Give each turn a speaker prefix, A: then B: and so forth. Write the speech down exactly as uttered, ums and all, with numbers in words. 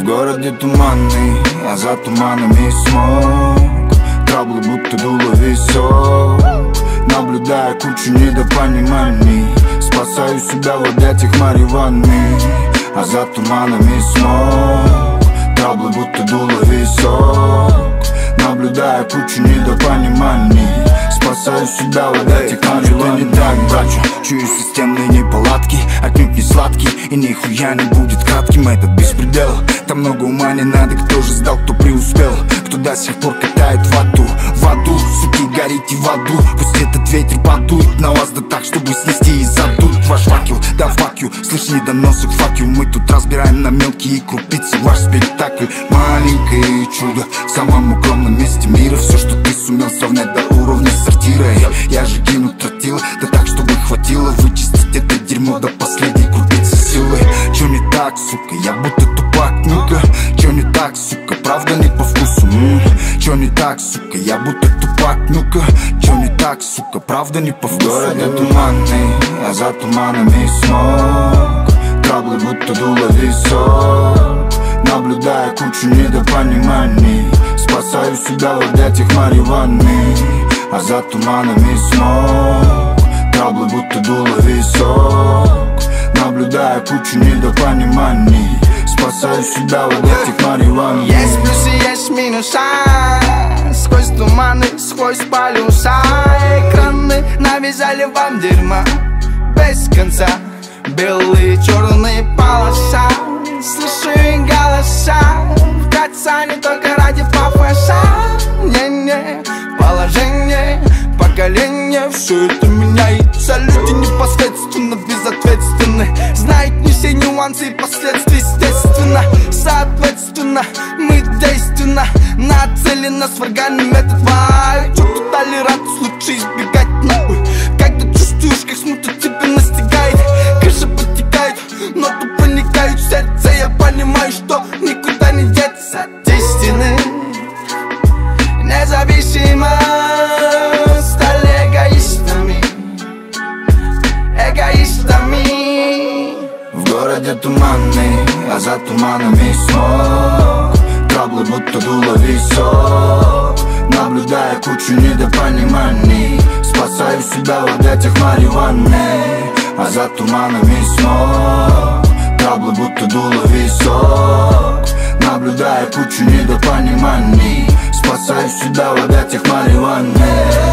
A: В городе туманный, а за туманами смог. Траблы будто дуло весов. Наблюдая кучу недопониманий, спасаю себя в объятиях марихуаны. А за туманами смог. Траблы будто дуло весов. Наблюдая кучу недопониманий, спасаю себя в объятиях марихуаны. Не так, братча, чую системные неполадки. Отнюдь не сладкий и нихуя не будет кратким этот беспредел. Там много ума не надо, кто же сдал, кто преуспел, кто до сих пор катает вату. В аду, суки, горите в аду. Пусть этот ветер подует на вас, да так, чтобы снести и задуть ваш факел. Да факью, слышь, недоносок, факью. Мы тут разбираем на мелкие крупицы ваш спектакль. Маленькое чудо в самом укромном месте мира. Все, что ты сумел сравнять до уровня сортира. Я же кину тротила, да так, чтобы хватило вычистить это дерьмо до последней крупицы силы. Чё не так, сука, я будто тупак, ну-ка. Чё не так, сука, правда не по вкусу, м-м. Чё не так, сука, я будто тупак, ну-ка. Чё не так, сука, правда не по вкусу. В городе туманный, а за туманами смог. Траблы будто дуло весов. Наблюдая кучу недопониманий, спасаю себя в объятиях марихуаны. А за туманами смог. Траблы будто дуло весов. Наблюдая кучу недопониманий, спасаю себя в объятиях марихуаны.
B: Есть плюсы, есть минуса. Сквозь туманы, сквозь полюса. Экраны навязали вам дерьма без конца. Белые, черные полоса. Слышу их голоса. Вкратца не только ради пафоса. Не-не, положение, поколение. Все это меняется. Люди непосредственно безответственны. Знают не все нюансы и последствия, естественно. Соответственно, мы действенно нацелено, сварганим этот вайб. Чё тут толерантность, лучше избегать нахуй. Когда чувствуешь, как смута тебя настигает, крыша подтекает, но тут проникают в сердце. Я понимаю, что никуда не деться от истины. Независимо стали эгоистами. Эгоистами.
A: В городе туманный, а за туманами смог. Траблы будто дуло весов. Наблюдая кучу недопониманий, спасаю себя в объятиях марихуаны. А за туманами смог. Траблы будто дуло весов. Наблюдая кучу недопониманий, спасаю себя в объятиях марихуаны.